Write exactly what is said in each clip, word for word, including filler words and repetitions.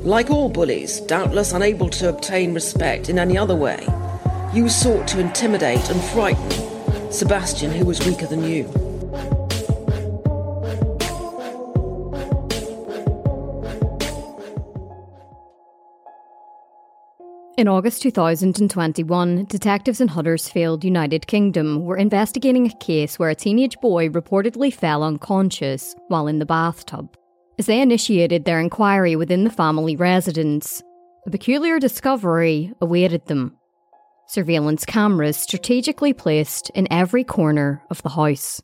Like all bullies, doubtless unable to obtain respect in any other way, you sought to intimidate and frighten Sebastian, who was weaker than you. In August two thousand twenty-one, detectives in Huddersfield, United Kingdom, were investigating a case where a teenage boy reportedly fell unconscious while in the bathtub. As they initiated their inquiry within the family residence, a peculiar discovery awaited them. Surveillance cameras strategically placed in every corner of the house.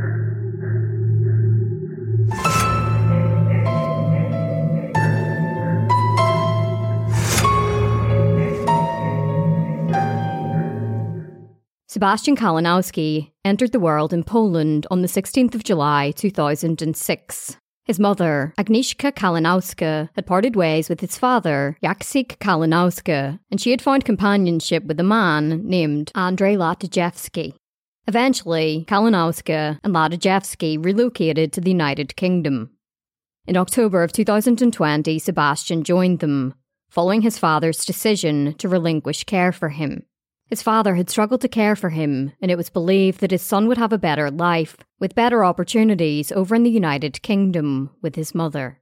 Sebastian Kalinowski entered the world in Poland on the sixteenth of July two thousand six. His mother, Agnieszka Kalinowska, had parted ways with his father, Jacek Kalinowska, and she had found companionship with a man named Andrzej Lataszewski. Eventually, Kalinowska and Lataszewski relocated to the United Kingdom. In October of two thousand twenty, Sebastian joined them, following his father's decision to relinquish care for him. His father had struggled to care for him, and it was believed that his son would have a better life, with better opportunities over in the United Kingdom with his mother.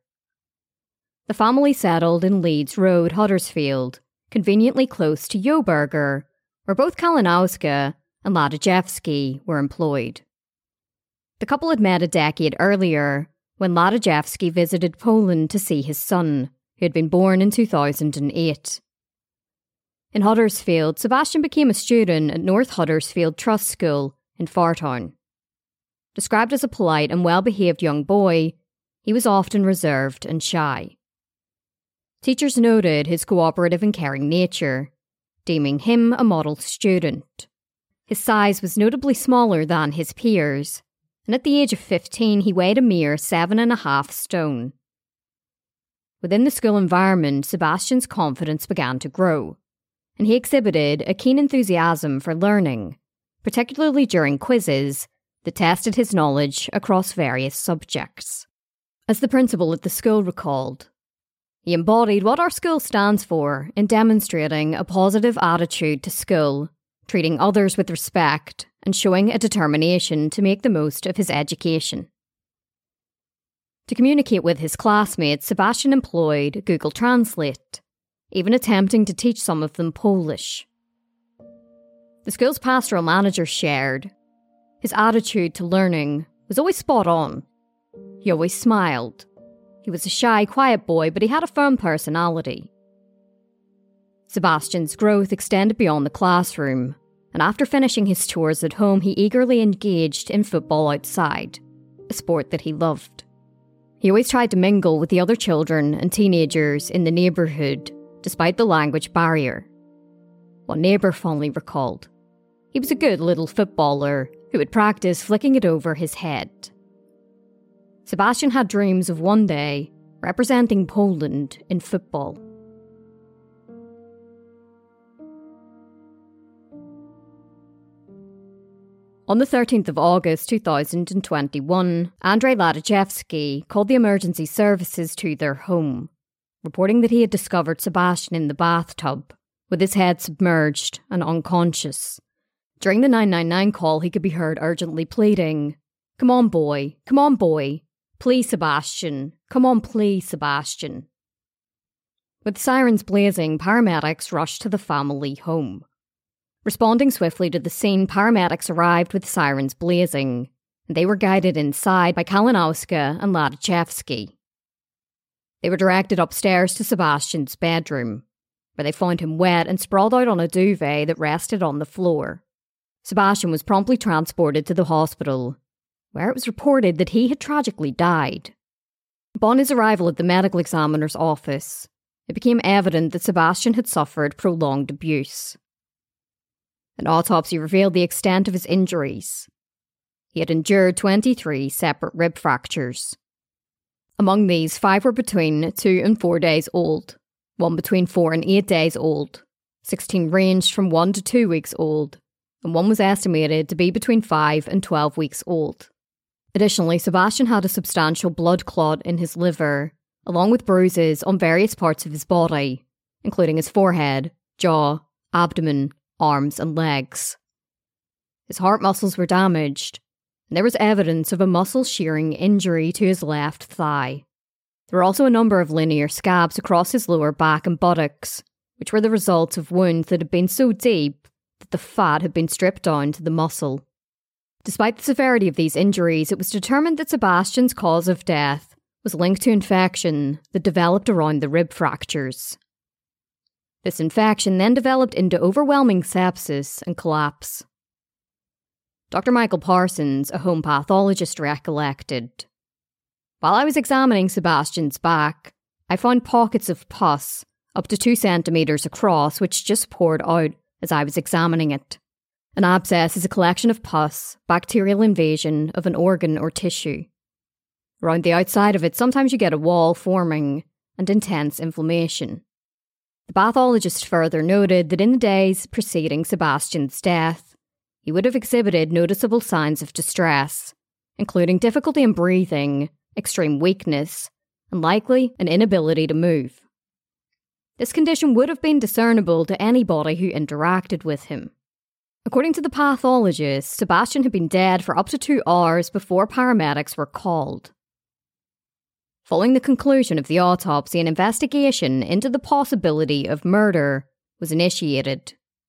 The family settled in Leeds Road, Huddersfield, conveniently close to Joburger, where both Kalinowska and Lataszewski were employed. The couple had met a decade earlier, when Lataszewski visited Poland to see his son, who had been born in two thousand eight. In Huddersfield, Sebastian became a student at North Huddersfield Trust School in Fartown. Described as a polite and well-behaved young boy, he was often reserved and shy. Teachers noted his cooperative and caring nature, deeming him a model student. His size was notably smaller than his peers, and at the age of fifteen he weighed a mere seven and a half stone. Within the school environment, Sebastian's confidence began to grow, and he exhibited a keen enthusiasm for learning, particularly during quizzes that tested his knowledge across various subjects. As the principal at the school recalled, he embodied what our school stands for in demonstrating a positive attitude to school, treating others with respect, and showing a determination to make the most of his education. To communicate with his classmates, Sebastian employed Google Translate, even attempting to teach some of them Polish. The school's pastoral manager shared, his attitude to learning was always spot on. He always smiled. He was a shy, quiet boy, but he had a firm personality. Sebastian's growth extended beyond the classroom, and after finishing his tours at home, he eagerly engaged in football outside, a sport that he loved. He always tried to mingle with the other children and teenagers in the neighbourhood, despite the language barrier. One neighbour fondly recalled, he was a good little footballer who would practice flicking it over his head. Sebastian had dreams of one day representing Poland in football. On the thirteenth of August two thousand twenty-one, Andrzej Lataszewski called the emergency services to their home, reporting that he had discovered Sebastian in the bathtub, with his head submerged and unconscious. During the nine nine nine call, he could be heard urgently pleading, "Come on, boy, come on, boy. Please, Sebastian. Come on, please, Sebastian." With sirens blazing, paramedics rushed to the family home. Responding swiftly to the scene, paramedics arrived with sirens blazing, and they were guided inside by Kalinowska and Lataszewski. They were directed upstairs to Sebastian's bedroom, where they found him wet and sprawled out on a duvet that rested on the floor. Sebastian was promptly transported to the hospital, where it was reported that he had tragically died. Upon his arrival at the medical examiner's office, it became evident that Sebastian had suffered prolonged abuse. An autopsy revealed the extent of his injuries. He had endured twenty-three separate rib fractures. Among these, five were between two and four days old, one between four and eight days old, sixteen ranged from one to two weeks old, and one was estimated to be between five and twelve weeks old. Additionally, Sebastian had a substantial blood clot in his liver, along with bruises on various parts of his body, including his forehead, jaw, abdomen, arms, and legs. His heart muscles were damaged, and there was evidence of a muscle-shearing injury to his left thigh. There were also a number of linear scabs across his lower back and buttocks, which were the result of wounds that had been so deep that the fat had been stripped down to the muscle. Despite the severity of these injuries, it was determined that Sebastian's cause of death was linked to infection that developed around the rib fractures. This infection then developed into overwhelming sepsis and collapse. Doctor Michael Parsons, a home pathologist, recollected, "While I was examining Sebastian's back, I found pockets of pus up to two centimetres across which just poured out as I was examining it. An abscess is a collection of pus, bacterial invasion of an organ or tissue. Around the outside of it, sometimes you get a wall forming and intense inflammation." The pathologist further noted that in the days preceding Sebastian's death, he would have exhibited noticeable signs of distress, including difficulty in breathing, extreme weakness, and likely an inability to move. This condition would have been discernible to anybody who interacted with him. According to the pathologist, Sebastian had been dead for up to two hours before paramedics were called. Following the conclusion of the autopsy, an investigation into the possibility of murder was initiated.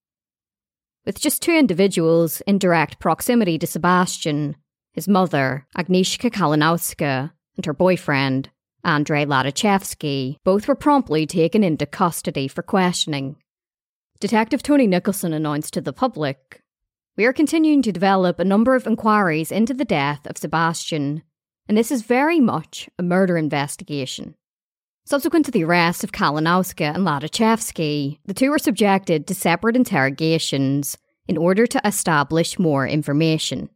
With just two individuals in direct proximity to Sebastian, his mother, Agnieszka Kalinowska, and her boyfriend, Andrei Ladachevsky, both were promptly taken into custody for questioning. Detective Tony Nicholson announced to the public, "We are continuing to develop a number of inquiries into the death of Sebastian, and this is very much a murder investigation." Subsequent to the arrest of Kalinowska and Ladachevsky, the two were subjected to separate interrogations in order to establish more information.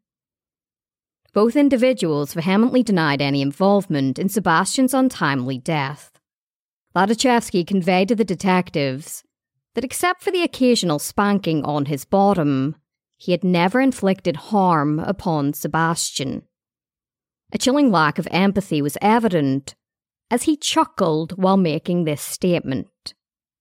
Both individuals vehemently denied any involvement in Sebastian's untimely death. Ladachevsky conveyed to the detectives that except for the occasional spanking on his bottom, he had never inflicted harm upon Sebastian. A chilling lack of empathy was evident as he chuckled while making this statement.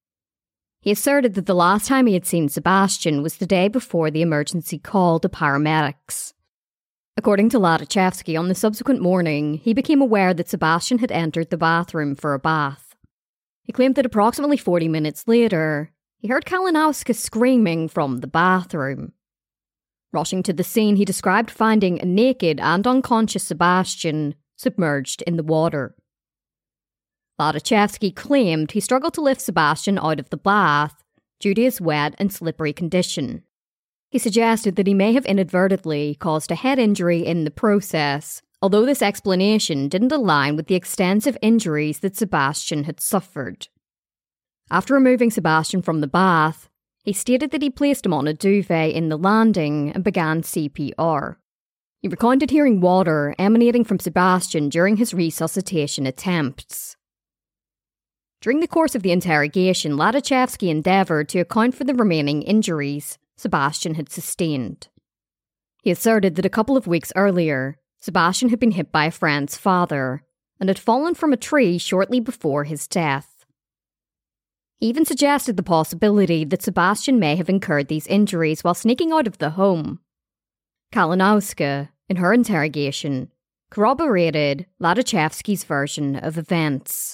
He asserted that the last time he had seen Sebastian was the day before the emergency call to paramedics. According to Ladachevsky, on the subsequent morning, he became aware that Sebastian had entered the bathroom for a bath. He claimed that approximately forty minutes later, he heard Kalinowska screaming from the bathroom. Rushing to the scene, he described finding a naked and unconscious Sebastian submerged in the water. Ladachevsky claimed he struggled to lift Sebastian out of the bath due to his wet and slippery condition. He suggested that he may have inadvertently caused a head injury in the process, although this explanation didn't align with the extensive injuries that Sebastian had suffered. After removing Sebastian from the bath, he stated that he placed him on a duvet in the landing and began C P R. He recounted hearing water emanating from Sebastian during his resuscitation attempts. During the course of the interrogation, Ladachevsky endeavoured to account for the remaining injuries Sebastian had sustained. He asserted that a couple of weeks earlier, Sebastian had been hit by a friend's father and had fallen from a tree shortly before his death. He even suggested the possibility that Sebastian may have incurred these injuries while sneaking out of the home. Kalinowska, in her interrogation, corroborated Ladachevsky's version of events.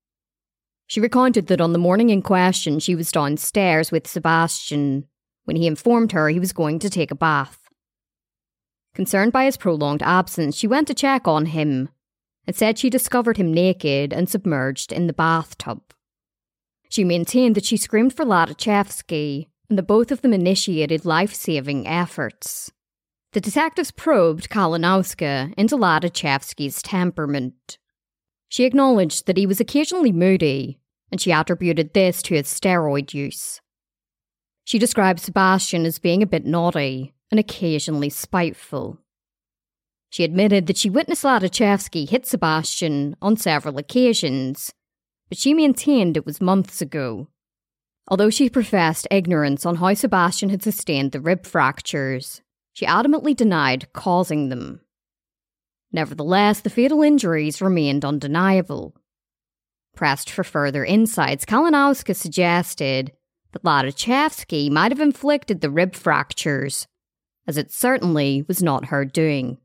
She recounted that on the morning in question, she was downstairs with Sebastian when he informed her he was going to take a bath. Concerned by his prolonged absence, she went to check on him and said she discovered him naked and submerged in the bathtub. She maintained that she screamed for Ladachevsky and that both of them initiated life-saving efforts. The detectives probed Kalinowska into Ladachevsky's temperament. She acknowledged that he was occasionally moody, and she attributed this to his steroid use. She described Sebastian as being a bit naughty and occasionally spiteful. She admitted that she witnessed Ladachevsky hit Sebastian on several occasions, but she maintained it was months ago. Although she professed ignorance on how Sebastian had sustained the rib fractures, she adamantly denied causing them. Nevertheless, the fatal injuries remained undeniable. Pressed for further insights, Kalinowska suggested that Ladachevsky might have inflicted the rib fractures, as it certainly was not her doing.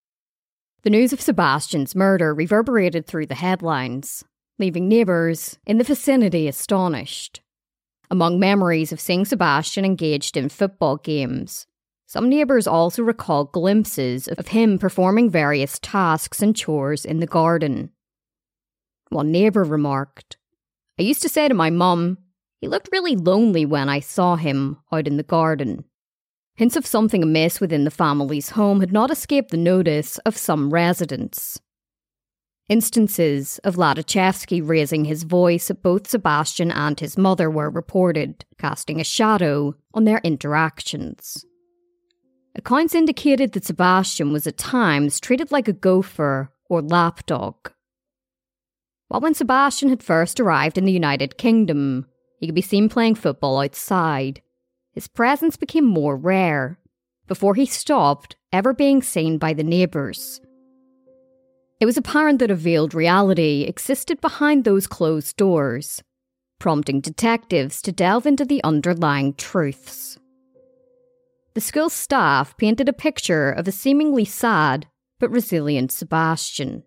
The news of Sebastian's murder reverberated through the headlines, leaving neighbours in the vicinity astonished. Among memories of seeing Sebastian engaged in football games, some neighbours also recalled glimpses of him performing various tasks and chores in the garden. One neighbour remarked, "I used to say to my mum, he looked really lonely when I saw him out in the garden." Hints of something amiss within the family's home had not escaped the notice of some residents. Instances of Ladachevsky raising his voice at both Sebastian and his mother were reported, casting a shadow on their interactions. Accounts indicated that Sebastian was at times treated like a gopher or lapdog. While when Sebastian had first arrived in the United Kingdom, he could be seen playing football outside, his presence became more rare, before he stopped ever being seen by the neighbours. It was apparent that a veiled reality existed behind those closed doors, prompting detectives to delve into the underlying truths. The school staff painted a picture of a seemingly sad but resilient Sebastian.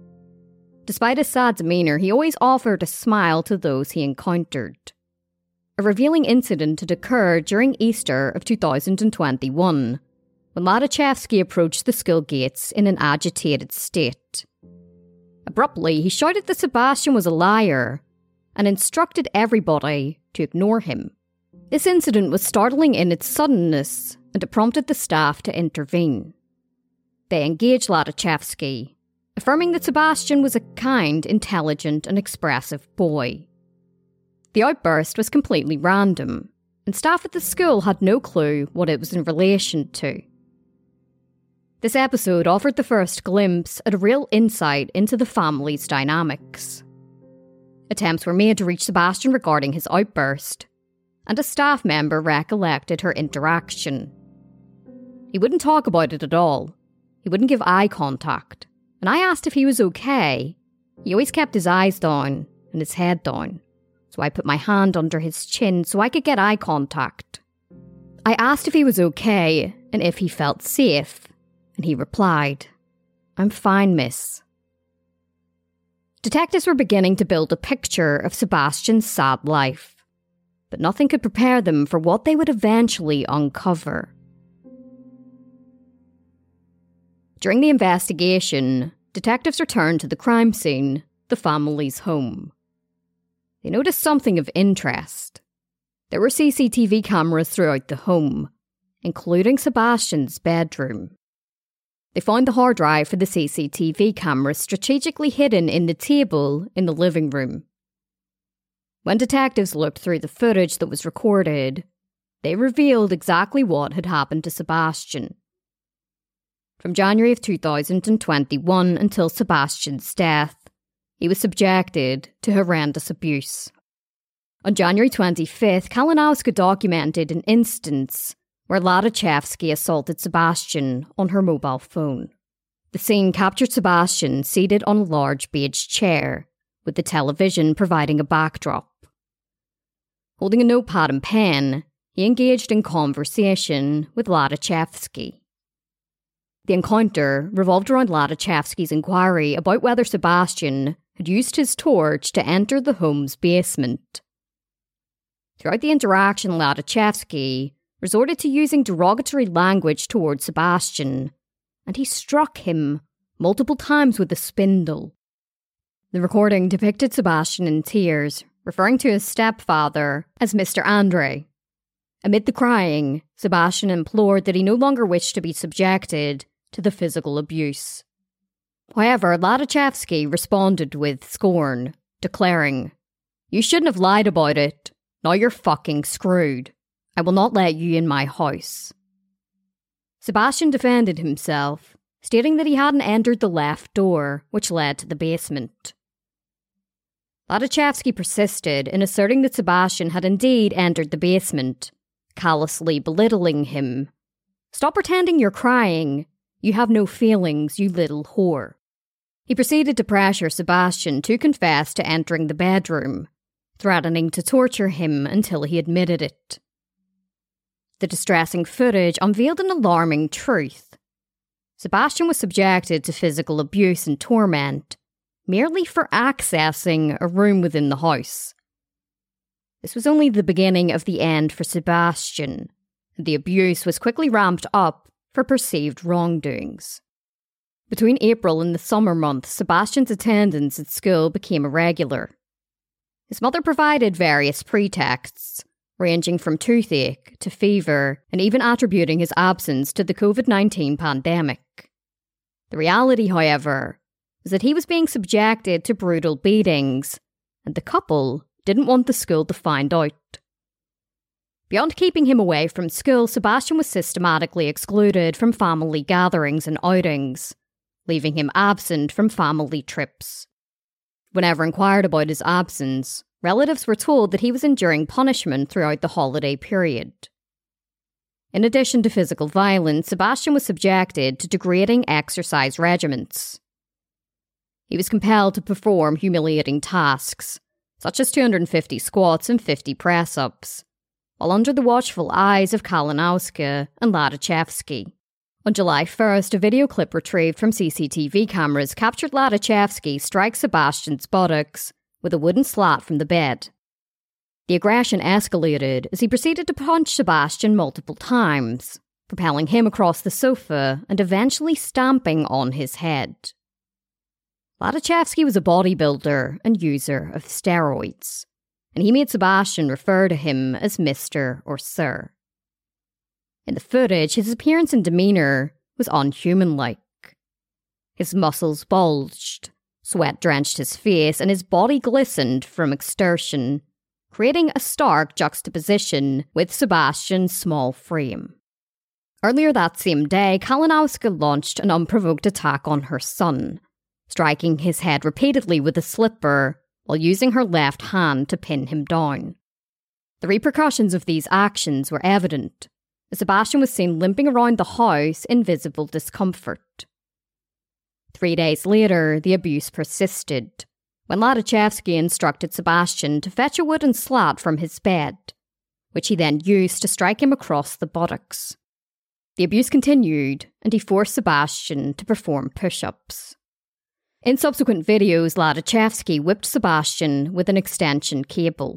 Despite his sad demeanour, he always offered a smile to those he encountered. A revealing incident had occurred during Easter of two thousand twenty-one, when Ladachevsky approached the school gates in an agitated state. Abruptly, he shouted that Sebastian was a liar and instructed everybody to ignore him. This incident was startling in its suddenness, and it prompted the staff to intervene. They engaged Ladachevsky, affirming that Sebastian was a kind, intelligent, and expressive boy. The outburst was completely random, and staff at the school had no clue what it was in relation to. This episode offered the first glimpse at a real insight into the family's dynamics. Attempts were made to reach Sebastian regarding his outburst, and a staff member recollected her interaction. He wouldn't talk about it at all. He wouldn't give eye contact, and I asked if he was okay. He always kept his eyes down and his head down, so I put my hand under his chin so I could get eye contact. I asked if he was okay and if he felt safe, and he replied, "I'm fine, miss." Detectives were beginning to build a picture of Sebastian's sad life, but nothing could prepare them for what they would eventually uncover. During the investigation, detectives returned to the crime scene, the family's home. They noticed something of interest. There were C C T V cameras throughout the home, including Sebastian's bedroom. They found the hard drive for the C C T V cameras strategically hidden in the table in the living room. When detectives looked through the footage that was recorded, they revealed exactly what had happened to Sebastian. From January of two thousand twenty-one until Sebastian's death, he was subjected to horrendous abuse. On January twenty-fifth, Kalinowska documented an instance where Ladachevsky assaulted Sebastian on her mobile phone. The scene captured Sebastian seated on a large beige chair, with the television providing a backdrop. Holding a notepad and pen, he engaged in conversation with Ladachevsky. The encounter revolved around Ladachevsky's inquiry about whether Sebastian had used his torch to enter the home's basement. Throughout the interaction, Ladachevsky resorted to using derogatory language towards Sebastian, and he struck him multiple times with a spindle. The recording depicted Sebastian in tears, referring to his stepfather as Mister Andre. Amid the crying, Sebastian implored that he no longer wished to be subjected to the physical abuse. However, Ladachevsky responded with scorn, declaring, "You shouldn't have lied about it. Now you're fucking screwed. I will not let you in my house." Sebastian defended himself, stating that he hadn't entered the left door, which led to the basement. Ladachevsky persisted in asserting that Sebastian had indeed entered the basement, callously belittling him. "Stop pretending you're crying. You have no feelings, you little whore." He proceeded to pressure Sebastian to confess to entering the bedroom, threatening to torture him until he admitted it. The distressing footage unveiled an alarming truth. Sebastian was subjected to physical abuse and torment, merely for accessing a room within the house. This was only the beginning of the end for Sebastian, and the abuse was quickly ramped up for perceived wrongdoings. Between April and the summer months, Sebastian's attendance at school became irregular. His mother provided various pretexts, ranging from toothache to fever, and even attributing his absence to the covid nineteen pandemic. The reality, however, was that he was being subjected to brutal beatings, and the couple didn't want the school to find out. Beyond keeping him away from school, Sebastian was systematically excluded from family gatherings and outings, leaving him absent from family trips. Whenever inquired about his absence, relatives were told that he was enduring punishment throughout the holiday period. In addition to physical violence, Sebastian was subjected to degrading exercise regimens. He was compelled to perform humiliating tasks, such as two hundred fifty squats and fifty press-ups, while under the watchful eyes of Kalinowski and Ladachevsky. On July first, a video clip retrieved from C C T V cameras captured Ladachevsky strike Sebastian's buttocks with a wooden slat from the bed. The aggression escalated as he proceeded to punch Sebastian multiple times, propelling him across the sofa and eventually stamping on his head. Ladachevsky was a bodybuilder and user of steroids, and he made Sebastian refer to him as Mister or Sir. In the footage, his appearance and demeanour was unhuman-like. His muscles bulged, sweat drenched his face, and his body glistened from exertion, creating a stark juxtaposition with Sebastian's small frame. Earlier that same day, Kalinowski launched an unprovoked attack on her son, striking his head repeatedly with a slipper while using her left hand to pin him down. The repercussions of these actions were evident, as Sebastian was seen limping around the house in visible discomfort. Three days later, the abuse persisted, when Ladachevsky instructed Sebastian to fetch a wooden slat from his bed, which he then used to strike him across the buttocks. The abuse continued, and he forced Sebastian to perform push-ups. In subsequent videos, Ladachevsky whipped Sebastian with an extension cable.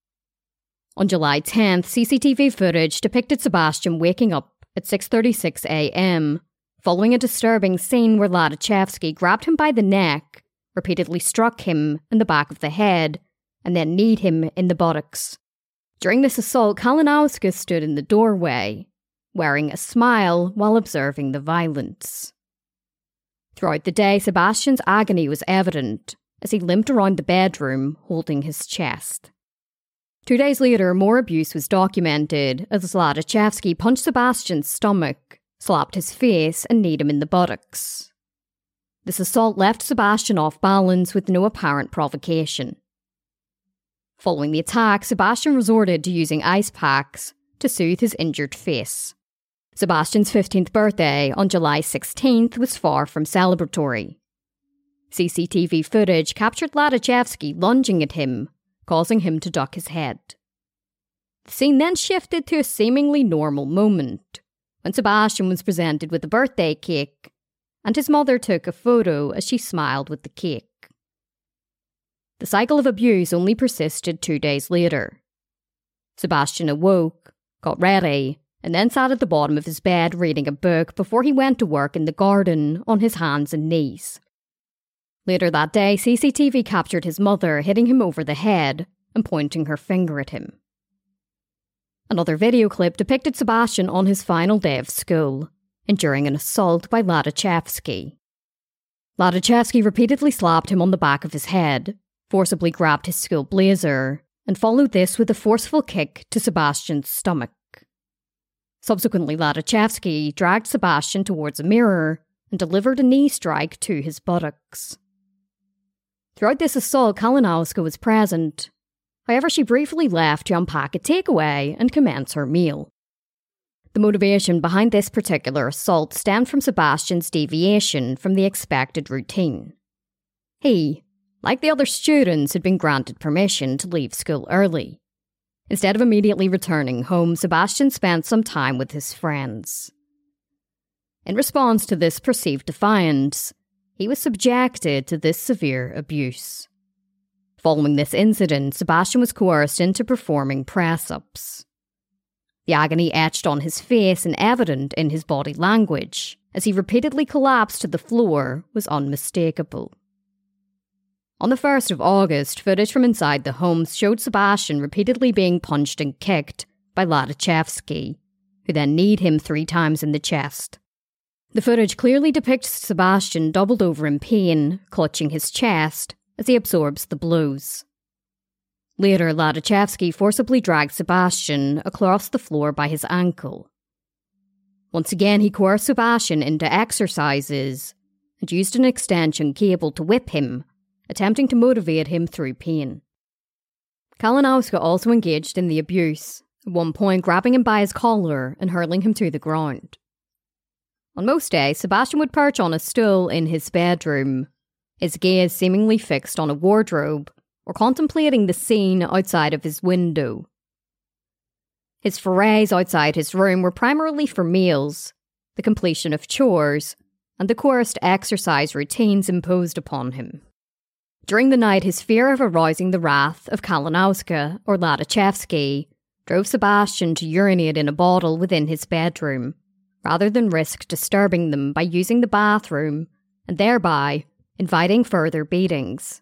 On July tenth, C C T V footage depicted Sebastian waking up at six thirty-six a.m., following a disturbing scene where Ladachevsky grabbed him by the neck, repeatedly struck him in the back of the head, and then kneed him in the buttocks. During this assault, Kalinowski stood in the doorway, wearing a smile while observing the violence. Throughout the day, Sebastian's agony was evident as he limped around the bedroom holding his chest. Two days later, more abuse was documented as Ladachevsky punched Sebastian's stomach, slapped his face, and kneed him in the buttocks. This assault left Sebastian off balance with no apparent provocation. Following the attack, Sebastian resorted to using ice packs to soothe his injured face. Sebastian's fifteenth birthday on July sixteenth was far from celebratory. C C T V footage captured Ladachevsky lunging at him, causing him to duck his head. The scene then shifted to a seemingly normal moment, when Sebastian was presented with a birthday cake, and his mother took a photo as she smiled with the cake. The cycle of abuse only persisted two days later. Sebastian awoke, got ready, and then sat at the bottom of his bed reading a book before he went to work in the garden on his hands and knees. Later that day, C C T V captured his mother hitting him over the head and pointing her finger at him. Another video clip depicted Sebastian on his final day of school, enduring an assault by Ladachevsky. Ladachevsky repeatedly slapped him on the back of his head, forcibly grabbed his school blazer, and followed this with a forceful kick to Sebastian's stomach. Subsequently, Ladachevsky dragged Sebastian towards a mirror and delivered a knee strike to his buttocks. Throughout this assault, Kalinowski was present. However, she briefly left to unpack a takeaway and commence her meal. The motivation behind this particular assault stemmed from Sebastian's deviation from the expected routine. He, like the other students, had been granted permission to leave school early. Instead of immediately returning home, Sebastian spent some time with his friends. In response to this perceived defiance, he was subjected to this severe abuse. Following this incident, Sebastian was coerced into performing press-ups. The agony etched on his face and evident in his body language, as he repeatedly collapsed to the floor, was unmistakable. On the first of August, footage from inside the homes showed Sebastian repeatedly being punched and kicked by Ladachevsky, who then kneed him three times in the chest. The footage clearly depicts Sebastian doubled over in pain, clutching his chest as he absorbs the blows. Later, Ladachevsky forcibly dragged Sebastian across the floor by his ankle. Once again, he coerced Sebastian into exercises and used an extension cable to whip him, attempting to motivate him through pain. Kalinowski also engaged in the abuse, at one point grabbing him by his collar and hurling him to the ground. On most days, Sebastian would perch on a stool in his bedroom, his gaze seemingly fixed on a wardrobe or contemplating the scene outside of his window. His forays outside his room were primarily for meals, the completion of chores, and the coerced exercise routines imposed upon him. During the night, his fear of arousing the wrath of Kalinowski or Ladachevsky drove Sebastian to urinate in a bottle within his bedroom, rather than risk disturbing them by using the bathroom and thereby inviting further beatings.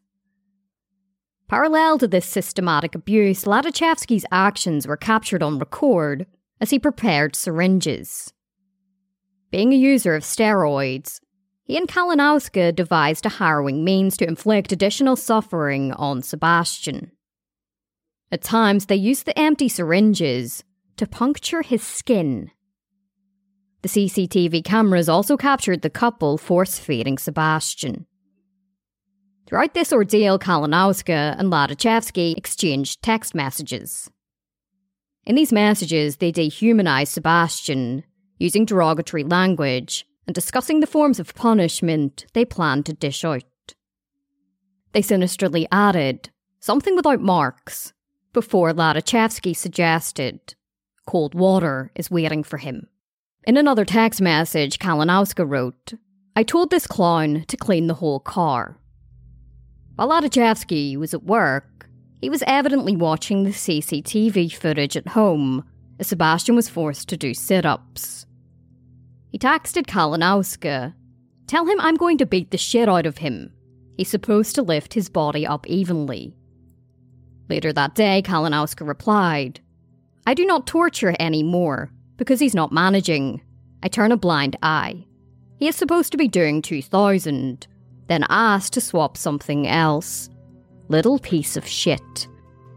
Parallel to this systematic abuse, Ladachevsky's actions were captured on record as he prepared syringes. Being a user of steroids, he and Kalinowski devised a harrowing means to inflict additional suffering on Sebastian. At times, they used the empty syringes to puncture his skin. The C C T V cameras also captured the couple force-feeding Sebastian. Throughout this ordeal, Kalinowski and Ladachevsky exchanged text messages. In these messages, they dehumanized Sebastian, using derogatory language and discussing the forms of punishment they planned to dish out. They sinisterly added, something without marks, before Ladachevsky suggested, cold water is waiting for him. In another text message, Kalinowski wrote, I told this clown to clean the whole car. While Ladachevsky was at work, he was evidently watching the C C T V footage at home as Sebastian was forced to do sit-ups. He texted Kalinowski, tell him I'm going to beat the shit out of him. He's supposed to lift his body up evenly. Later that day, Kalinowski replied, I do not torture anymore, because he's not managing. I turn a blind eye. He is supposed to be doing two thousand, then asked to swap something else. Little piece of shit.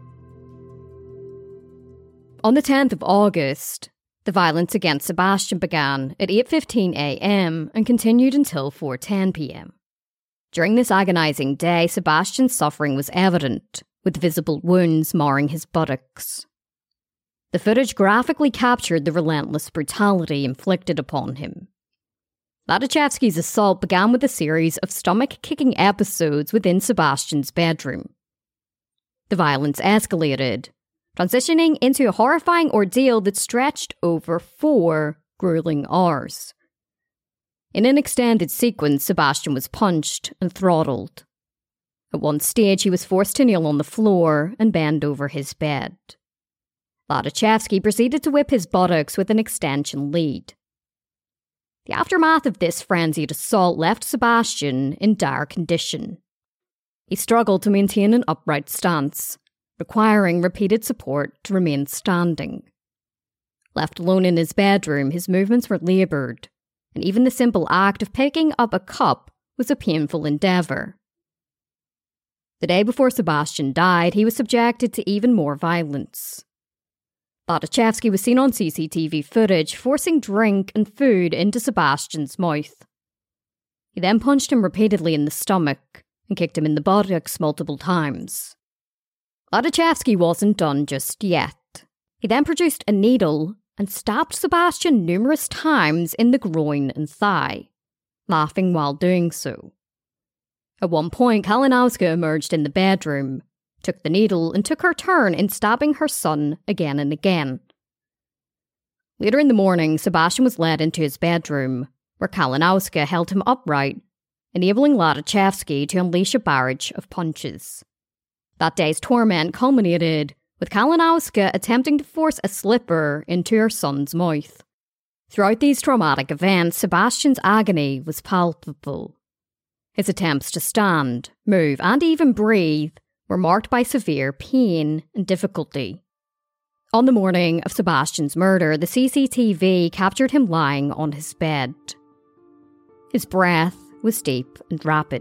On the tenth of August, the violence against Sebastian began at eight fifteen a.m. and continued until four ten p.m. During this agonizing day, Sebastian's suffering was evident, with visible wounds marring his buttocks. The footage graphically captured the relentless brutality inflicted upon him. Ladachevsky's assault began with a series of stomach-kicking episodes within Sebastian's bedroom. The violence escalated, transitioning into a horrifying ordeal that stretched over four grueling hours. In an extended sequence, Sebastian was punched and throttled. At one stage, he was forced to kneel on the floor and bend over his bed. Ladachevsky proceeded to whip his buttocks with an extension lead. The aftermath of this frenzied assault left Sebastian in dire condition. He struggled to maintain an upright stance, requiring repeated support to remain standing. Left alone in his bedroom, his movements were laboured, and even the simple act of picking up a cup was a painful endeavour. The day before Sebastian died, he was subjected to even more violence. Ladachevsky was seen on C C T V footage forcing drink and food into Sebastian's mouth. He then punched him repeatedly in the stomach and kicked him in the buttocks multiple times. Ladachevsky wasn't done just yet. He then produced a needle and stabbed Sebastian numerous times in the groin and thigh, laughing while doing so. At one point, Kalinowska emerged in the bedroom, took the needle, and took her turn in stabbing her son again and again. Later in the morning, Sebastian was led into his bedroom, where Kalinowska held him upright, enabling Ladachevsky to unleash a barrage of punches. That day's torment culminated with Kalinowska attempting to force a slipper into her son's mouth. Throughout these traumatic events, Sebastian's agony was palpable. His attempts to stand, move, and even breathe were marked by severe pain and difficulty. On the morning of Sebastian's murder, the C C T V captured him lying on his bed. His breath was deep and rapid.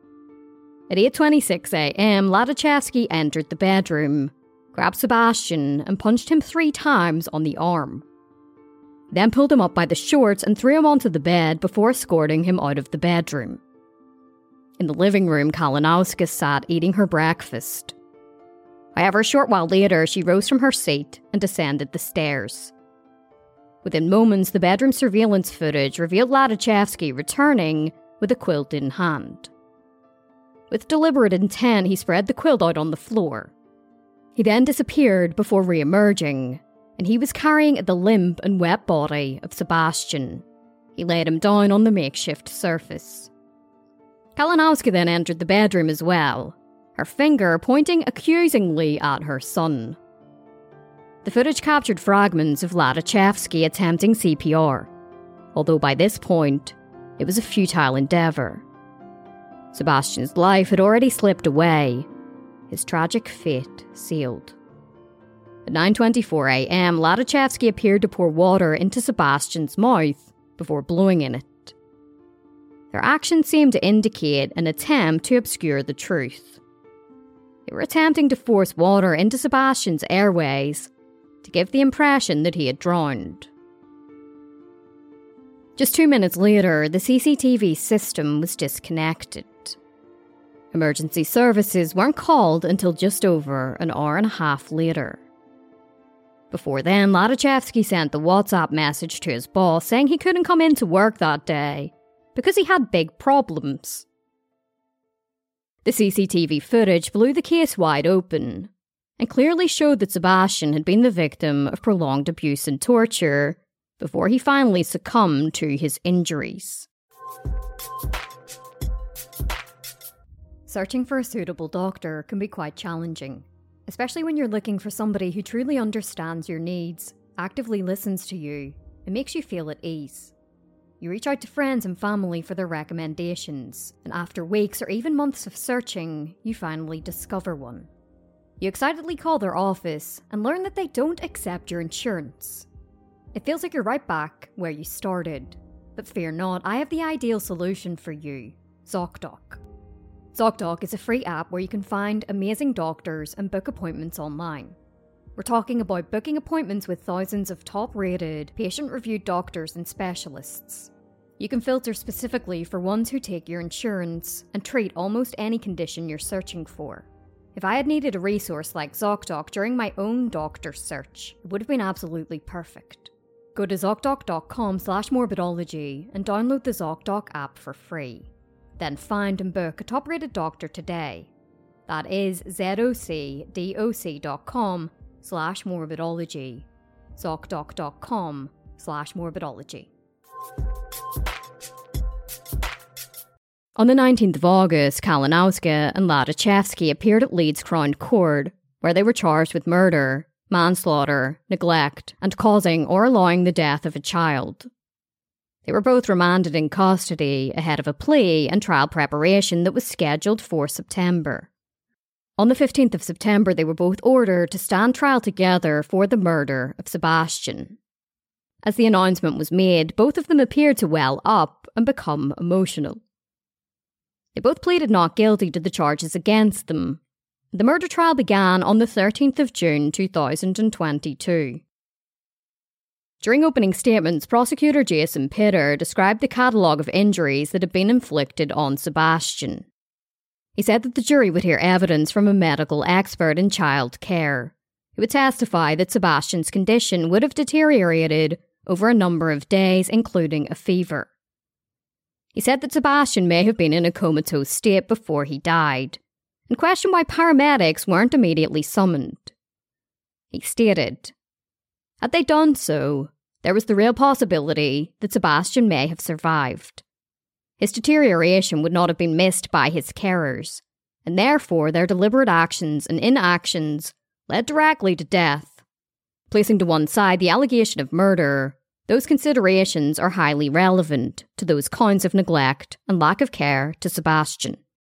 At eight twenty-six a.m, Ladachevsky entered the bedroom, grabbed Sebastian and punched him three times on the arm. Then pulled him up by the shorts and threw him onto the bed before escorting him out of the bedroom. In the living room, Kalinowska sat eating her breakfast. However, a short while later, she rose from her seat and descended the stairs. Within moments, the bedroom surveillance footage revealed Ladachevsky returning with a quilt in hand. With deliberate intent, he spread the quilt out on the floor. He then disappeared before re-emerging, and he was carrying the limp and wet body of Sebastian. He laid him down on the makeshift surface. Kalinowska then entered the bedroom as well, her finger pointing accusingly at her son. The footage captured fragments of Ladachevsky attempting C P R, although by this point, it was a futile endeavour. Sebastian's life had already slipped away, his tragic fate sealed. At nine twenty-four a.m, Ladachevsky appeared to pour water into Sebastian's mouth before blowing in it. Their actions seemed to indicate an attempt to obscure the truth. They were attempting to force water into Sebastian's airways to give the impression that he had drowned. Just two minutes later, the C C T V system was disconnected. Emergency services weren't called until just over an hour and a half later. Before then, Ladachevsky sent the WhatsApp message to his boss saying he couldn't come into work that day because he had big problems. The C C T V footage blew the case wide open and clearly showed that Sebastian had been the victim of prolonged abuse and torture before he finally succumbed to his injuries. Searching for a suitable doctor can be quite challenging, especially when you're looking for somebody who truly understands your needs, actively listens to you, and makes you feel at ease. You reach out to friends and family for their recommendations, and after weeks or even months of searching, you finally discover one. You excitedly call their office and learn that they don't accept your insurance. It feels like you're right back where you started, but fear not, I have the ideal solution for you, ZocDoc. ZocDoc is a free app where you can find amazing doctors and book appointments online. We're talking about booking appointments with thousands of top-rated, patient-reviewed doctors and specialists. You can filter specifically for ones who take your insurance and treat almost any condition you're searching for. If I had needed a resource like ZocDoc during my own doctor search, it would have been absolutely perfect. Go to ZocDoc.com slash morbidology and download the ZocDoc app for free. Then find and book a top-rated doctor today. That is ZocDoc.com slash morbidology. ZocDoc.com slash morbidology. On the nineteenth of August, Kalinowska and Ladachevsky appeared at Leeds Crown Court, where they were charged with murder, manslaughter, neglect, and causing or allowing the death of a child. They were both remanded in custody ahead of a plea and trial preparation that was scheduled for September. On the fifteenth of September, they were both ordered to stand trial together for the murder of Sebastian. As the announcement was made, both of them appeared to well up and become emotional. They both pleaded not guilty to the charges against them. The murder trial began on the thirteenth of June two thousand twenty-two. During opening statements, prosecutor Jason Pitter described the catalogue of injuries that had been inflicted on Sebastian. He said that the jury would hear evidence from a medical expert in child care, who would testify that Sebastian's condition would have deteriorated over a number of days, including a fever. He said that Sebastian may have been in a comatose state before he died, and questioned why paramedics weren't immediately summoned. He stated, had they done so, there was the real possibility that Sebastian may have survived. His deterioration would not have been missed by his carers, and therefore their deliberate actions and inactions led directly to death. Placing to one side the allegation of murder, those considerations are highly relevant to those counts of neglect and lack of care to Sebastian.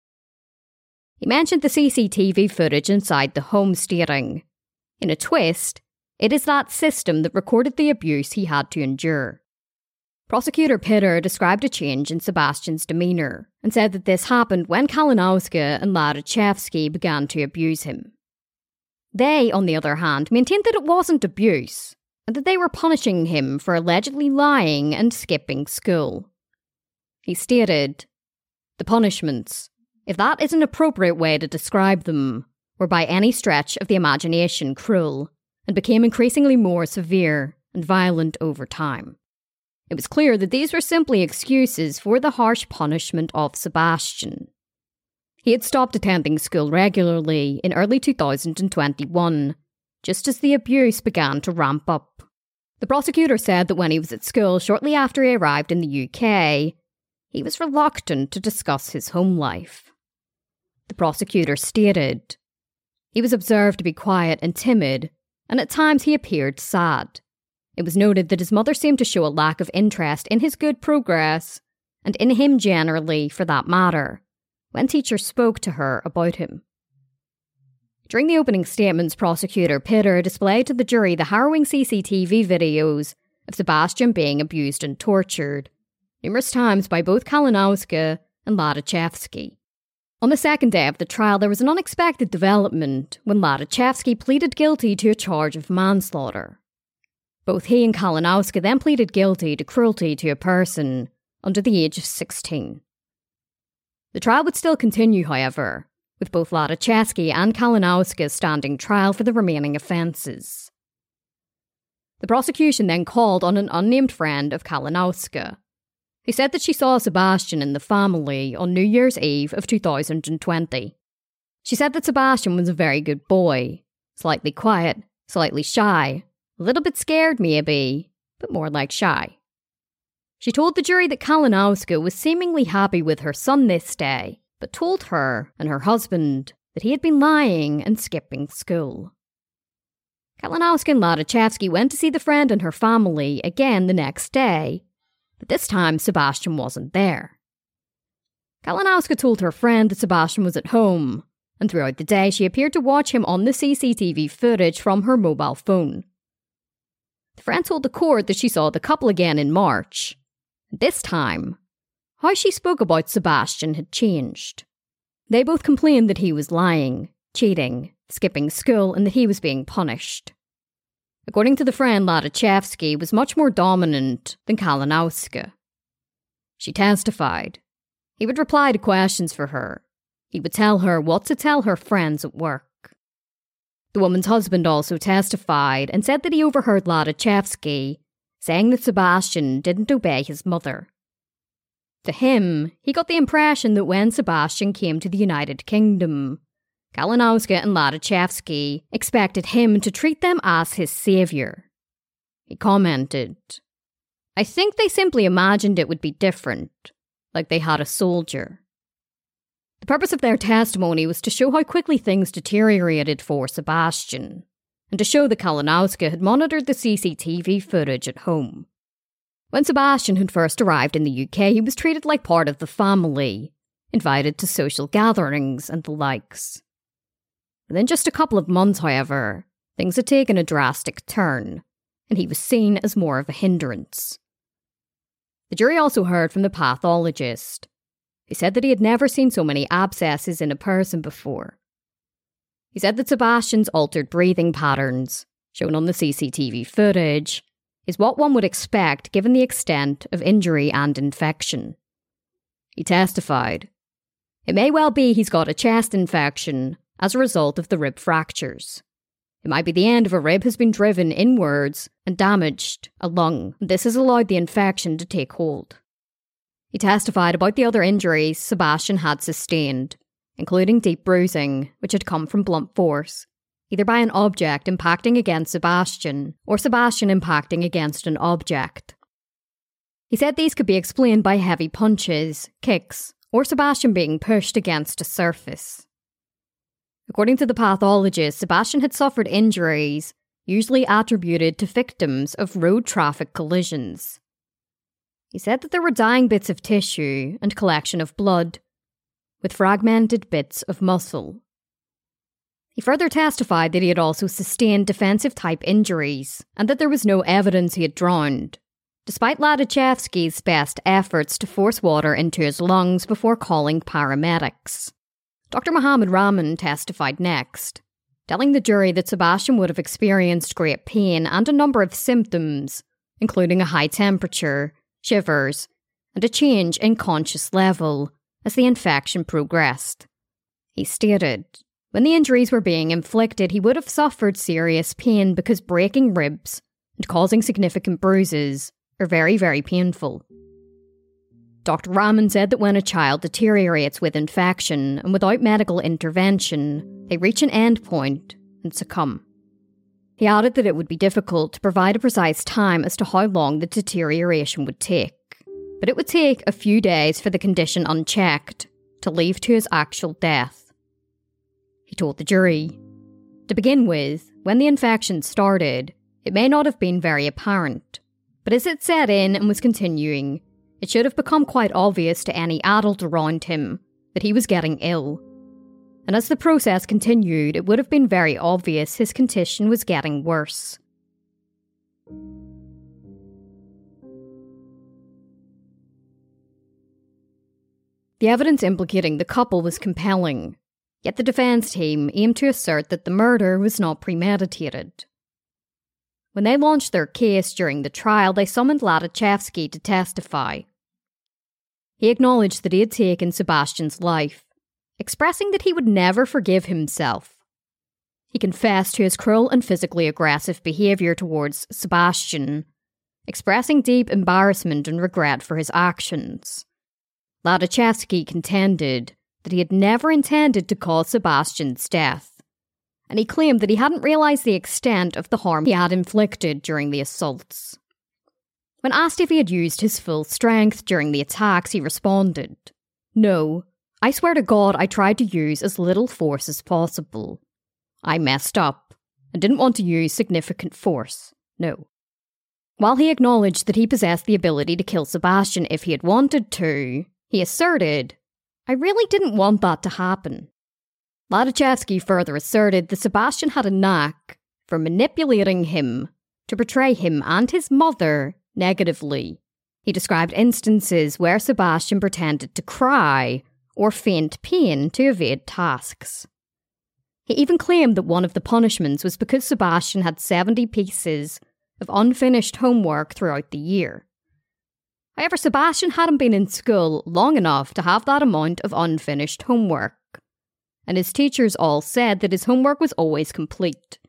He mentioned the C C T V footage inside the home, stating, in a twist, it is that system that recorded the abuse he had to endure. Prosecutor Pitter described a change in Sebastian's demeanour and said that this happened when Kalinowska and Ladachevsky began to abuse him. They, on the other hand, maintained that it wasn't abuse, and that they were punishing him for allegedly lying and skipping school. He stated, the punishments, if that is an appropriate way to describe them, were by any stretch of the imagination cruel, and became increasingly more severe and violent over time. It was clear that these were simply excuses for the harsh punishment of Sebastian. He had stopped attending school regularly in early two thousand twenty-one, just as the abuse began to ramp up. The prosecutor said that when he was at school shortly after he arrived in the U K, he was reluctant to discuss his home life. The prosecutor stated, he was observed to be quiet and timid, and at times he appeared sad. It was noted that his mother seemed to show a lack of interest in his good progress, and in him generally, for that matter, when teachers spoke to her about him. During the opening statements, Prosecutor Pitter displayed to the jury the harrowing C C T V videos of Sebastian being abused and tortured, numerous times by both Kalinowska and Ladachevsky. On the second day of the trial, there was an unexpected development when Ladachevsky pleaded guilty to a charge of manslaughter. Both he and Kalinowska then pleaded guilty to cruelty to a person under the age of sixteen. The trial would still continue, however, with both Ladachevsky and Kalinowska standing trial for the remaining offences. The prosecution then called on an unnamed friend of Kalinowska, who said that she saw Sebastian in the family on New Year's Eve of two thousand twenty. She said that Sebastian was a very good boy, slightly quiet, slightly shy, a little bit scared maybe, but more like shy. She told the jury that Kalinowska was seemingly happy with her son this day, but told her and her husband that he had been lying and skipping school. Kalinowska and Ladachevsky went to see the friend and her family again the next day, but this time Sebastian wasn't there. Kalinowska told her friend that Sebastian was at home, and throughout the day she appeared to watch him on the C C T V footage from her mobile phone. The friend told the court that she saw the couple again in March. This time, how she spoke about Sebastian had changed. They both complained that he was lying, cheating, skipping school, and that he was being punished. According to the friend, Ladachevsky was much more dominant than Kalinowska. She testified. He would reply to questions for her. He would tell her what to tell her friends at work. The woman's husband also testified and said that he overheard Ladachevsky saying that Sebastian didn't obey his mother. To him, he got the impression that when Sebastian came to the United Kingdom, Kalinowska and Ladachevsky expected him to treat them as his saviour. He commented, I think they simply imagined it would be different, like they had a soldier. The purpose of their testimony was to show how quickly things deteriorated for Sebastian, and to show that Kalinowska had monitored the C C T V footage at home. When Sebastian had first arrived in the U K, he was treated like part of the family, invited to social gatherings and the likes. Within just a couple of months, however, things had taken a drastic turn, and he was seen as more of a hindrance. The jury also heard from the pathologist. He said that he had never seen so many abscesses in a person before. He said that Sebastian's altered breathing patterns, shown on the C C T V footage, is what one would expect given the extent of injury and infection. He testified, it may well be he's got a chest infection as a result of the rib fractures. It might be the end of a rib has been driven inwards and damaged a lung, and this has allowed the infection to take hold. He testified about the other injuries Sebastian had sustained, including deep bruising, which had come from blunt force, either by an object impacting against Sebastian or Sebastian impacting against an object. He said these could be explained by heavy punches, kicks, or Sebastian being pushed against a surface. According to the pathologist, Sebastian had suffered injuries usually attributed to victims of road traffic collisions. He said that there were dying bits of tissue and collection of blood, with fragmented bits of muscle. He further testified that he had also sustained defensive-type injuries and that there was no evidence he had drowned, despite Ladachevsky's best efforts to force water into his lungs before calling paramedics. Doctor Mohammed Rahman testified next, telling the jury that Sebastian would have experienced great pain and a number of symptoms, including a high temperature, shivers, and a change in conscious level as the infection progressed. He stated, when the injuries were being inflicted, he would have suffered serious pain because breaking ribs and causing significant bruises are very, very painful. Doctor Rahman said that when a child deteriorates with infection and without medical intervention, they reach an end point and succumb. He added that it would be difficult to provide a precise time as to how long the deterioration would take, but it would take a few days for the condition unchecked to lead to his actual death. He told the jury, to begin with, when the infection started, it may not have been very apparent, but as it set in and was continuing, it should have become quite obvious to any adult around him that he was getting ill. And as the process continued, it would have been very obvious his condition was getting worse. The evidence implicating the couple was compelling, yet the defense team aimed to assert that the murder was not premeditated. When they launched their case during the trial, they summoned Ladachevsky to testify. He acknowledged that he had taken Sebastian's life, expressing that he would never forgive himself. He confessed to his cruel and physically aggressive behaviour towards Sebastian, expressing deep embarrassment and regret for his actions. Ladachevsky contended that he had never intended to cause Sebastian's death, and he claimed that he hadn't realised the extent of the harm he had inflicted during the assaults. When asked if he had used his full strength during the attacks, he responded, "No, I swear to God I tried to use as little force as possible. I messed up and didn't want to use significant force, no." While he acknowledged that he possessed the ability to kill Sebastian if he had wanted to, he asserted, "I really didn't want that to happen." Ladachevsky further asserted that Sebastian had a knack for manipulating him to portray him and his mother negatively. He described instances where Sebastian pretended to cry or feign pain to evade tasks. He even claimed that one of the punishments was because Sebastian had seventy pieces of unfinished homework throughout the year. However, Sebastian hadn't been in school long enough to have that amount of unfinished homework, and his teachers all said that his homework was always complete.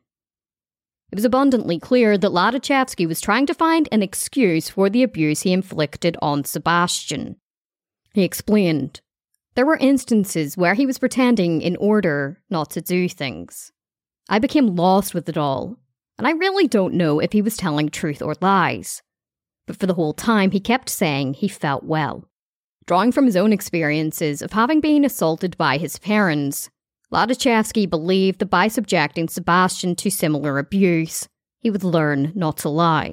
It was abundantly clear that Ladachevsky was trying to find an excuse for the abuse he inflicted on Sebastian. He explained, "There were instances where he was pretending in order not to do things. I became lost with it all, and I really don't know if he was telling truth or lies. But for the whole time he kept saying he felt well." Drawing from his own experiences of having been assaulted by his parents, Ladachevsky believed that by subjecting Sebastian to similar abuse, he would learn not to lie.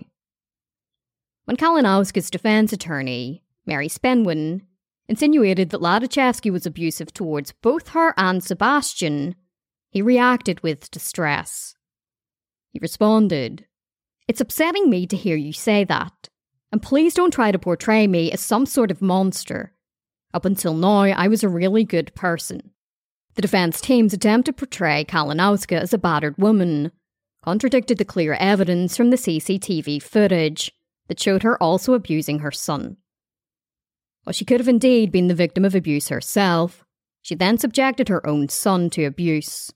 When Kalinowska's defense attorney, Mary Spenwin, insinuated that Ladachevsky was abusive towards both her and Sebastian, he reacted with distress. He responded, "It's upsetting me to hear you say that, and please don't try to portray me as some sort of monster. Up until now, I was a really good person." The defense team's attempt to portray Kalinowska as a battered woman contradicted the clear evidence from the C C T V footage that showed her also abusing her son. While she could have indeed been the victim of abuse herself, she then subjected her own son to abuse.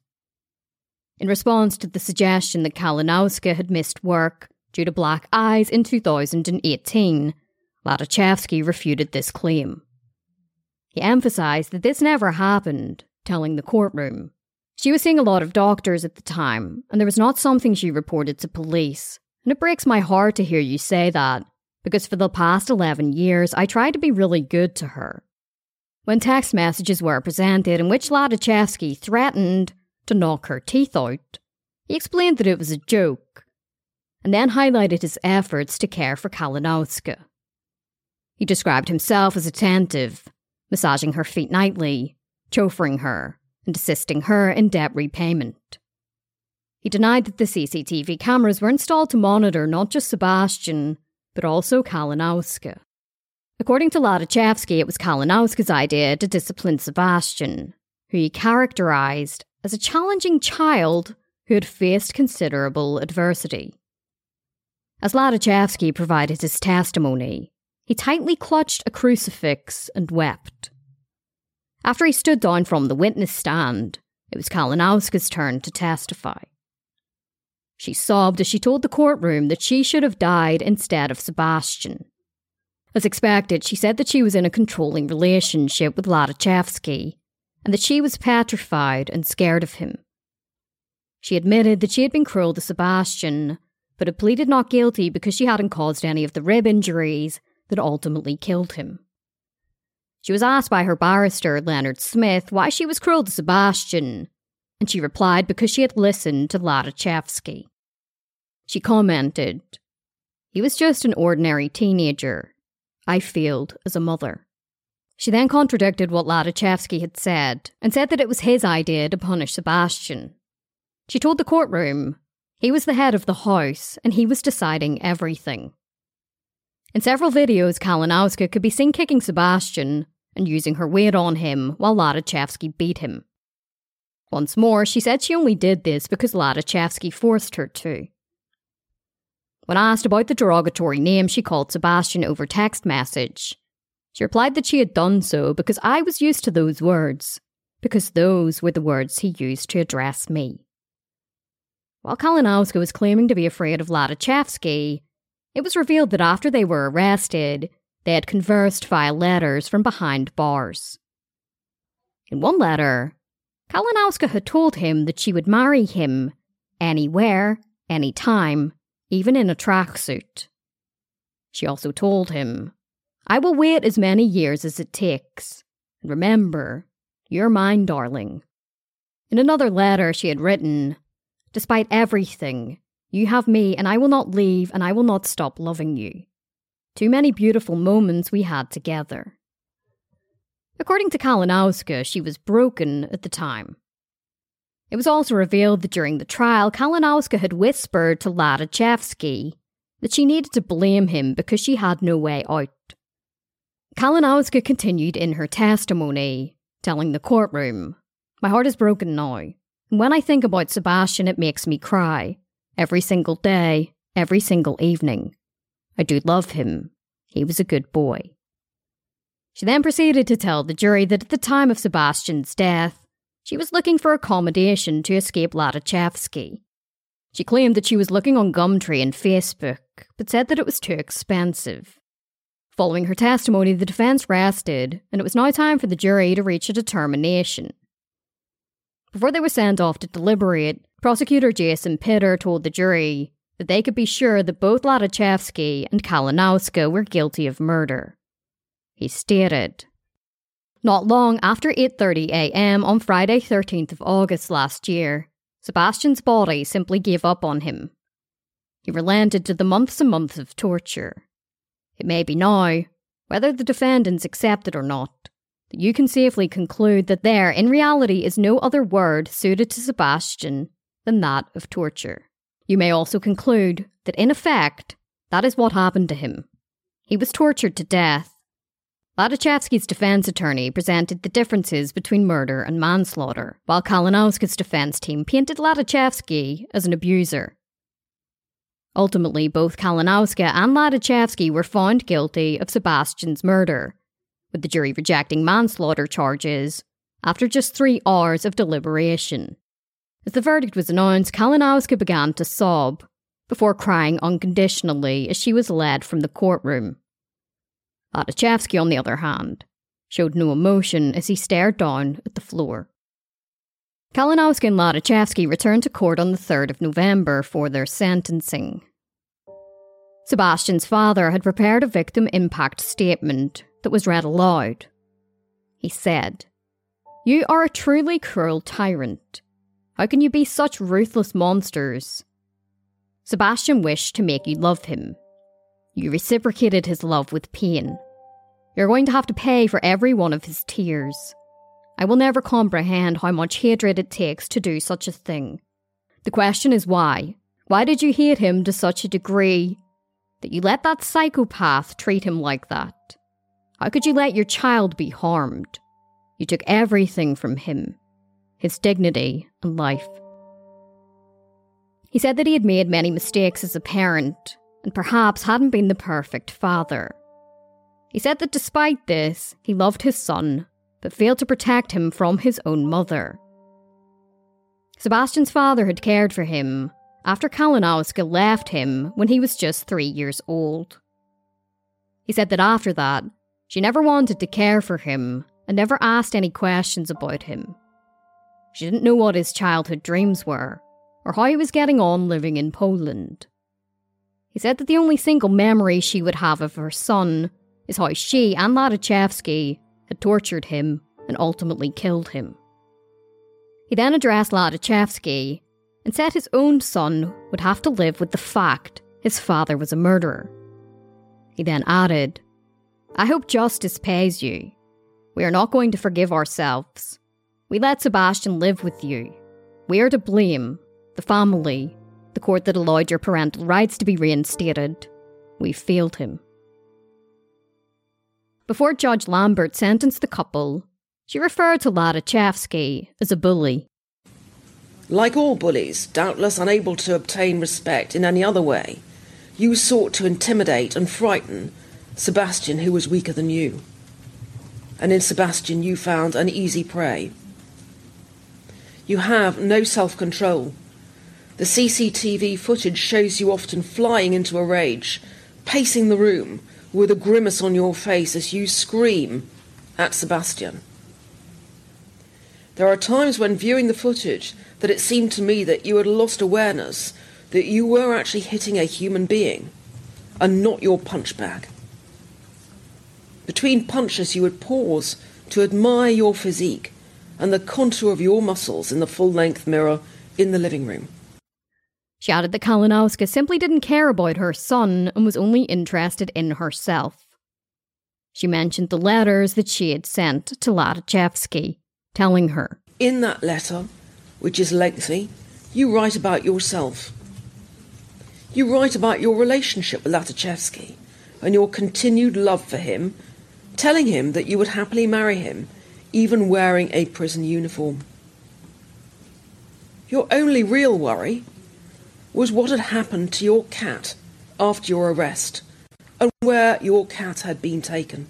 In response to the suggestion that Kalinowska had missed work due to black eyes in two thousand eighteen, Latachevsky refuted this claim. He emphasized that this never happened, telling the courtroom. She was seeing a lot of doctors at the time, and there was not something she reported to police. And it breaks my heart to hear you say that, because for the past eleven years, I tried to be really good to her. When text messages were presented in which Latachevsky threatened to knock her teeth out, he explained that it was a joke, and then highlighted his efforts to care for Kalinowska. He described himself as attentive, massaging her feet nightly, chauffeuring her, and assisting her in debt repayment. He denied that the C C T V cameras were installed to monitor not just Sebastian, but also Kalinowska. According to Latachevsky, it was Kalinowska's idea to discipline Sebastian, who he characterized as a challenging child who had faced considerable adversity. As Latachevsky provided his testimony, he tightly clutched a crucifix and wept. After he stood down from the witness stand, it was Kalinowska's turn to testify. She sobbed as she told the courtroom that she should have died instead of Sebastian. As expected, she said that she was in a controlling relationship with Latachevsky and that she was petrified and scared of him. She admitted that she had been cruel to Sebastian, but had pleaded not guilty because she hadn't caused any of the rib injuries that ultimately killed him. She was asked by her barrister, Leonard Smith, why she was cruel to Sebastian, and she replied because she had listened to Latachevsky. She commented, "He was just an ordinary teenager. I failed as a mother." She then contradicted what Latachevsky had said and said that it was his idea to punish Sebastian. She told the courtroom he was the head of the house and he was deciding everything. In several videos, Kalinowska could be seen kicking Sebastian and using her weight on him while Latachevsky beat him. Once more, she said she only did this because Latachevsky forced her to. When asked about the derogatory name she called Sebastian over text message, she replied that she had done so because I was used to those words, because those were the words he used to address me. While Kalinowska was claiming to be afraid of Latachevsky, it was revealed that after they were arrested, they had conversed via letters from behind bars. In one letter, Kalinowska had told him that she would marry him anywhere, anytime, even in a tracksuit. She also told him, "I will wait as many years as it takes. And remember, you're mine, darling." In another letter she had written, "Despite everything, you have me and I will not leave and I will not stop loving you. Too many beautiful moments we had together." According to Kalinowska, she was broken at the time. It was also revealed that during the trial, Kalinowska had whispered to Latachevsky that she needed to blame him because she had no way out. Kalinowska continued in her testimony, telling the courtroom, "My heart is broken now, and when I think about Sebastian it makes me cry, every single day, every single evening. I do love him. He was a good boy." She then proceeded to tell the jury that at the time of Sebastian's death, she was looking for accommodation to escape Latachevsky. She claimed that she was looking on Gumtree and Facebook, but said that it was too expensive. Following her testimony, the defence rested, and it was now time for the jury to reach a determination. Before they were sent off to deliberate, prosecutor Jason Pitter told the jury that they could be sure that both Latachevsky and Kalinowska were guilty of murder. He stated, "Not long after eight thirty a.m. on Friday thirteenth of August last year, Sebastian's body simply gave up on him. He relented to the months and months of torture. It may be now, whether the defendants accept it or not, that you can safely conclude that there in reality is no other word suited to Sebastian than that of torture. You may also conclude that in effect, that is what happened to him. He was tortured to death." Latachevsky's defence attorney presented the differences between murder and manslaughter, while Kalinowska's defence team painted Latachevsky as an abuser. Ultimately, both Kalinowska and Latachevsky were found guilty of Sebastian's murder, with the jury rejecting manslaughter charges after just three hours of deliberation. As the verdict was announced, Kalinowska began to sob, before crying unconditionally as she was led from the courtroom. Ladachevsky, on the other hand, showed no emotion as he stared down at the floor. Kalinowski and Ladachevsky returned to court on the third of November for their sentencing. Sebastian's father had prepared a victim impact statement that was read aloud. He said, "You are a truly cruel tyrant. How can you be such ruthless monsters? Sebastian wished to make you love him. You reciprocated his love with pain. You're going to have to pay for every one of his tears. I will never comprehend how much hatred it takes to do such a thing. The question is why? Why did you hate him to such a degree that you let that psychopath treat him like that? How could you let your child be harmed? You took everything from him, his dignity and life." He said that he had made many mistakes as a parent and perhaps hadn't been the perfect father. He said that despite this, he loved his son, but failed to protect him from his own mother. Sebastian's father had cared for him after Kalinowski left him when he was just three years old. He said that after that, she never wanted to care for him and never asked any questions about him. She didn't know what his childhood dreams were, or how he was getting on living in Poland. He said that the only single memory she would have of her son is how she and Ladachevsky had tortured him and ultimately killed him. He then addressed Ladachevsky and said his own son would have to live with the fact his father was a murderer. He then added, "I hope justice pays you. We are not going to forgive ourselves. We let Sebastian live with you. We are to blame, the family, the court that allowed your parental rights to be reinstated. We failed him." Before Judge Lambert sentenced the couple, she referred to Ladachevsky as a bully. Like all bullies, doubtless unable to obtain respect in any other way, you sought to intimidate and frighten Sebastian, who was weaker than you. And in Sebastian you found an easy prey. You have no self-control. The C C T V footage shows you often flying into a rage, pacing the room with a grimace on your face as you scream at Sebastian. There are times when viewing the footage that it seemed to me that you had lost awareness, that you were actually hitting a human being and not your punch bag. Between punches you would pause to admire your physique and the contour of your muscles in the full-length mirror in the living room. She added that Kalinowski simply didn't care about her son and was only interested in herself. She mentioned the letters that she had sent to Ladachevsky, telling her, "In that letter, which is lengthy, you write about yourself. You write about your relationship with Ladachevsky and your continued love for him, telling him that you would happily marry him, even wearing a prison uniform. Your only real worry was what had happened to your cat after your arrest and where your cat had been taken.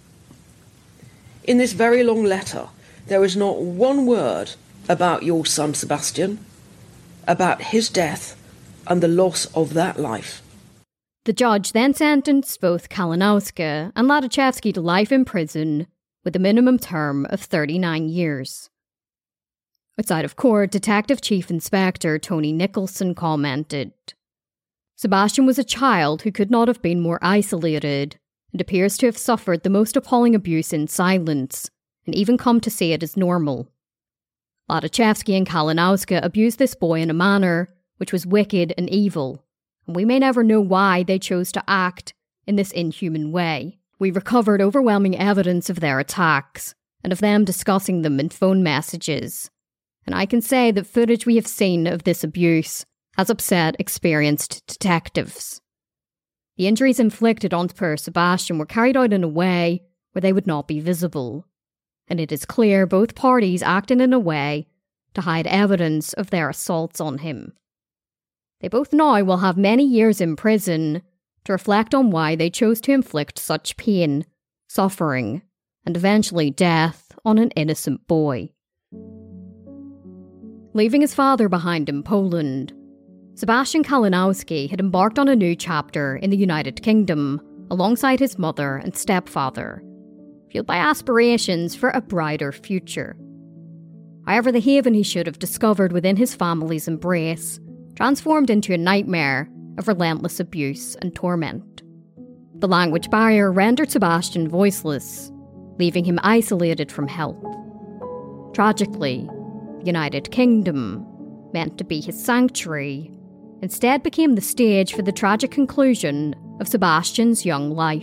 In this very long letter, there is not one word about your son Sebastian, about his death and the loss of that life." The judge then sentenced both Kalinowski and Ladachevsky to life in prison with a minimum term of thirty-nine years. Outside of court, Detective Chief Inspector Tony Nicholson commented, "Sebastian was a child who could not have been more isolated and appears to have suffered the most appalling abuse in silence and even come to see it as normal. Ladachevsky and Kalinowski abused this boy in a manner which was wicked and evil, and we may never know why they chose to act in this inhuman way. We recovered overwhelming evidence of their attacks and of them discussing them in phone messages. And I can say that footage we have seen of this abuse has upset experienced detectives. The injuries inflicted on poor Sebastian were carried out in a way where they would not be visible, and it is clear both parties acted in a way to hide evidence of their assaults on him. They both now will have many years in prison to reflect on why they chose to inflict such pain, suffering, and eventually death on an innocent boy." Leaving his father behind in Poland, Sebastian Kalinowski had embarked on a new chapter in the United Kingdom alongside his mother and stepfather, fueled by aspirations for a brighter future. However, the haven he should have discovered within his family's embrace transformed into a nightmare of relentless abuse and torment. The language barrier rendered Sebastian voiceless, leaving him isolated from help. Tragically, the United Kingdom, meant to be his sanctuary, instead became the stage for the tragic conclusion of Sebastian's young life.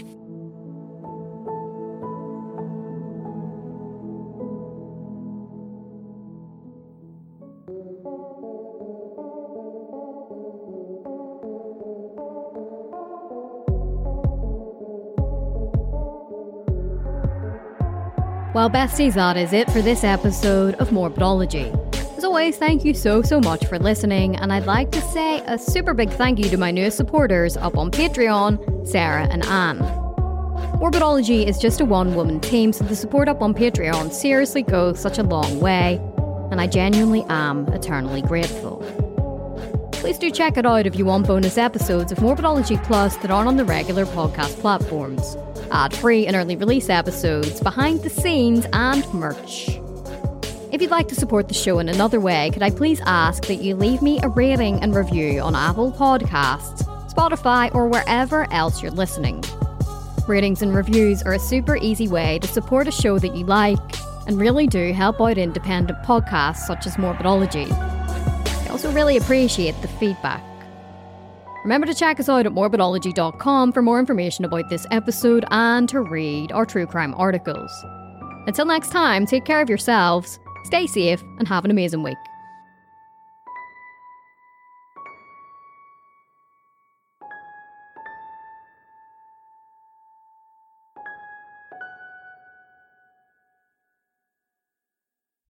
Well, besties, that is it for this episode of Morbidology. As always, thank you so, so much for listening, and I'd like to say a super big thank you to my newest supporters up on Patreon, Sarah and Anne. Morbidology is just a one-woman team, so the support up on Patreon seriously goes such a long way, and I genuinely am eternally grateful. Please do check it out if you want bonus episodes of Morbidology Plus that aren't on the regular podcast platforms. Ad-free and early release episodes, behind the scenes, and merch. If you'd like to support the show in another way, could I please ask that you leave me a rating and review on Apple Podcasts, Spotify, or wherever else you're listening. Ratings and reviews are a super easy way to support a show that you like, and really do help out independent podcasts such as Morbidology. I also really appreciate the feedback. Remember to check us out at morbidology dot com for more information about this episode and to read our true crime articles. Until next time, take care of yourselves, stay safe, and have an amazing week.